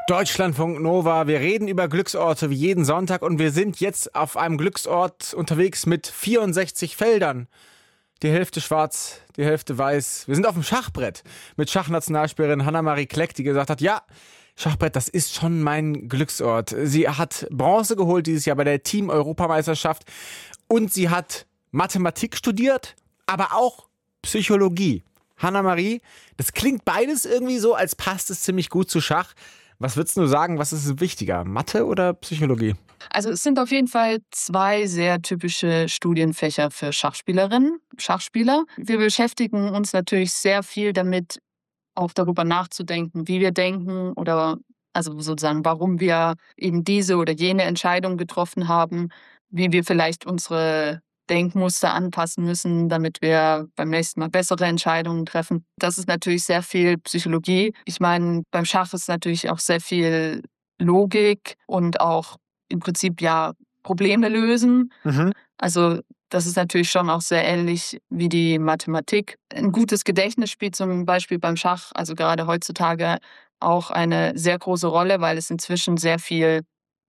Deutschlandfunk Nova, wir reden über Glücksorte wie jeden Sonntag und wir sind jetzt auf einem Glücksort unterwegs mit 64 Feldern. Die Hälfte schwarz, die Hälfte weiß. Wir sind auf dem Schachbrett mit Schachnationalspielerin Hanna-Marie Kleck, die gesagt hat, ja, Schachbrett, das ist schon mein Glücksort. Sie hat Bronze geholt dieses Jahr bei der Team-Europameisterschaft und sie hat Mathematik studiert, aber auch Psychologie. Hanna-Marie, das klingt beides irgendwie so, als passt es ziemlich gut zu Schach. Was würdest du sagen, was ist wichtiger, Mathe oder Psychologie? Also es sind auf jeden Fall zwei sehr typische Studienfächer für Schachspielerinnen, Schachspieler. Wir beschäftigen uns natürlich sehr viel damit, auch darüber nachzudenken, wie wir denken oder also sozusagen, warum wir eben diese oder jene Entscheidung getroffen haben, wie wir vielleicht unsere Denkmuster anpassen müssen, damit wir beim nächsten Mal bessere Entscheidungen treffen. Das ist natürlich sehr viel Psychologie. Ich meine, beim Schach ist natürlich auch sehr viel Logik und auch im Prinzip ja Probleme lösen. Also das ist natürlich schon auch sehr ähnlich wie die Mathematik. Ein gutes Gedächtnis spielt zum Beispiel beim Schach, also gerade heutzutage, auch eine sehr große Rolle, weil es inzwischen sehr viel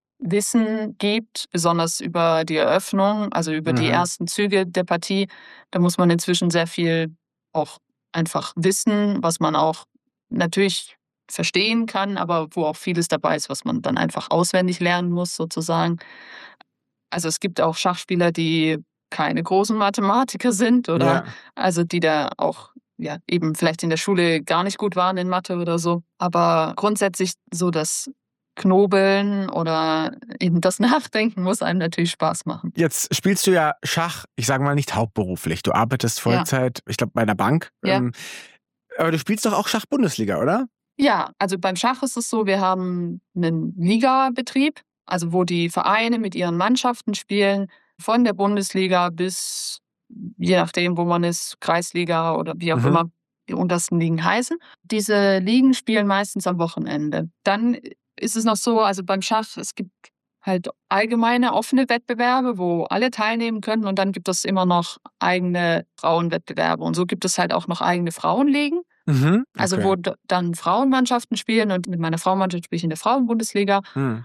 Wissen gibt, besonders über die Eröffnung, also über die ersten Züge der Partie. Da muss man inzwischen sehr viel auch einfach wissen, was man auch natürlich verstehen kann, aber wo auch vieles dabei ist, was man dann einfach auswendig lernen muss, sozusagen. Also es gibt auch Schachspieler, die keine großen Mathematiker sind oder also die da auch ja eben vielleicht in der Schule gar nicht gut waren in Mathe oder so. Aber grundsätzlich so das Knobeln oder eben das Nachdenken muss einem natürlich Spaß machen. Jetzt spielst du ja Schach, ich sage mal nicht hauptberuflich. Du arbeitest Vollzeit, ich glaube bei einer Bank. Ja. Aber du spielst doch auch Schach-Bundesliga, oder? Ja, also beim Schach ist es so, wir haben einen Ligabetrieb, also wo die Vereine mit ihren Mannschaften spielen, von der Bundesliga bis, je nachdem, wo man ist, Kreisliga oder wie auch immer die untersten Ligen heißen. Diese Ligen spielen meistens am Wochenende. Dann ist es noch so, also beim Schach, es gibt halt allgemeine offene Wettbewerbe, wo alle teilnehmen können und dann gibt es immer noch eigene Frauenwettbewerbe und so gibt es halt auch noch eigene Frauenligen. Also wo dann Frauenmannschaften spielen und mit meiner Frauenmannschaft spiele ich in der Frauenbundesliga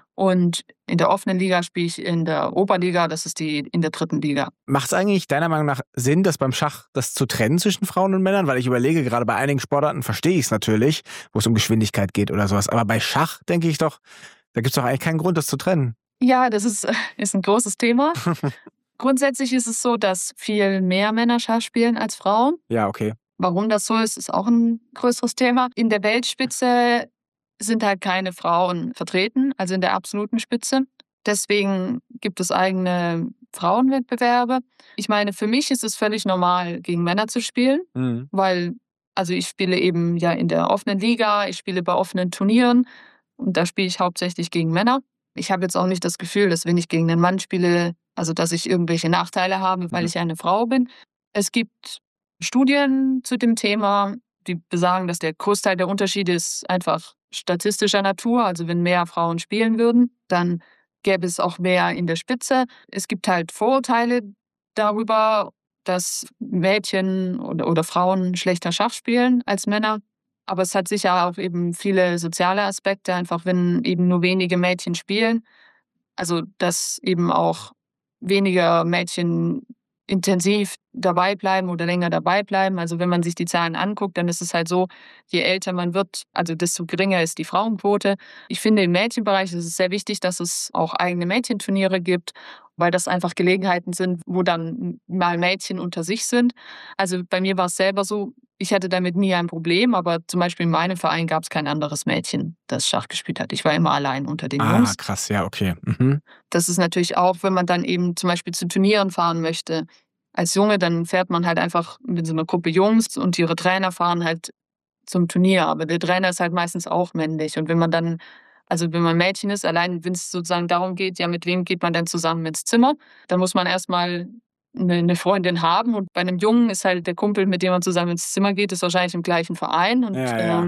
und in der offenen Liga spiele ich in der Oberliga, das ist die in der 3. Liga. Macht es eigentlich deiner Meinung nach Sinn, dass beim Schach das zu trennen zwischen Frauen und Männern? Weil ich überlege, gerade bei einigen Sportarten verstehe ich es natürlich, wo es um Geschwindigkeit geht oder sowas. Aber bei Schach denke ich doch, da gibt es doch eigentlich keinen Grund, das zu trennen. Ja, das ist ein großes Thema. Grundsätzlich ist es so, dass viel mehr Männer Schach spielen als Frauen. Ja, okay. Warum das so ist, ist auch ein größeres Thema. In der Weltspitze sind halt keine Frauen vertreten, also in der absoluten Spitze. Deswegen gibt es eigene Frauenwettbewerbe. Ich meine, für mich ist es völlig normal, gegen Männer zu spielen, weil also ich spiele eben ja in der offenen Liga, ich spiele bei offenen Turnieren und da spiele ich hauptsächlich gegen Männer. Ich habe jetzt auch nicht das Gefühl, dass wenn ich gegen einen Mann spiele, also dass ich irgendwelche Nachteile habe, weil ich eine Frau bin. Es gibt Studien zu dem Thema, die besagen, dass der Großteil der Unterschiede ist einfach statistischer Natur. Also wenn mehr Frauen spielen würden, dann gäbe es auch mehr in der Spitze. Es gibt halt Vorurteile darüber, dass Mädchen oder Frauen schlechter Schach spielen als Männer. Aber es hat sicher auch eben viele soziale Aspekte, einfach wenn eben nur wenige Mädchen spielen. Also dass eben auch weniger Mädchen intensiv dabei bleiben oder länger dabei bleiben. Also wenn man sich die Zahlen anguckt, dann ist es halt so, je älter man wird, also desto geringer ist die Frauenquote. Ich finde, im Mädchenbereich ist es sehr wichtig, dass es auch eigene Mädchenturniere gibt, weil das einfach Gelegenheiten sind, wo dann mal Mädchen unter sich sind. Also bei mir war es selber so, ich hatte damit nie ein Problem, aber zum Beispiel in meinem Verein gab es kein anderes Mädchen, das Schach gespielt hat. Ich war immer allein unter den Jungs. Ah, krass, ja, okay. Das ist natürlich auch, wenn man dann eben zum Beispiel zu Turnieren fahren möchte. Als Junge, dann fährt man halt einfach mit so einer Gruppe Jungs und ihre Trainer fahren halt zum Turnier. Aber der Trainer ist halt meistens auch männlich. Und wenn man dann, also wenn man Mädchen ist, allein wenn es sozusagen darum geht, ja, mit wem geht man denn zusammen ins Zimmer, dann muss man erstmal eine Freundin haben. Und bei einem Jungen ist halt der Kumpel, mit dem man zusammen ins Zimmer geht, ist wahrscheinlich im gleichen Verein. Und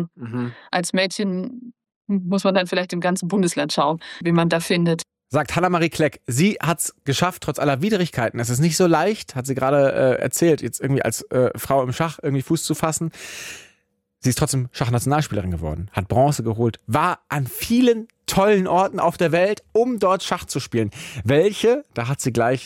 als Mädchen muss man dann vielleicht im ganzen Bundesland schauen, wie man da findet. Sagt Hanna-Marie Kleck. Sie hat es geschafft, trotz aller Widrigkeiten. Es ist nicht so leicht, hat sie gerade erzählt, jetzt irgendwie als Frau im Schach irgendwie Fuß zu fassen. Sie ist trotzdem Schachnationalspielerin geworden, hat Bronze geholt, war an vielen tollen Orten auf der Welt, um dort Schach zu spielen. Welche, da hat sie gleich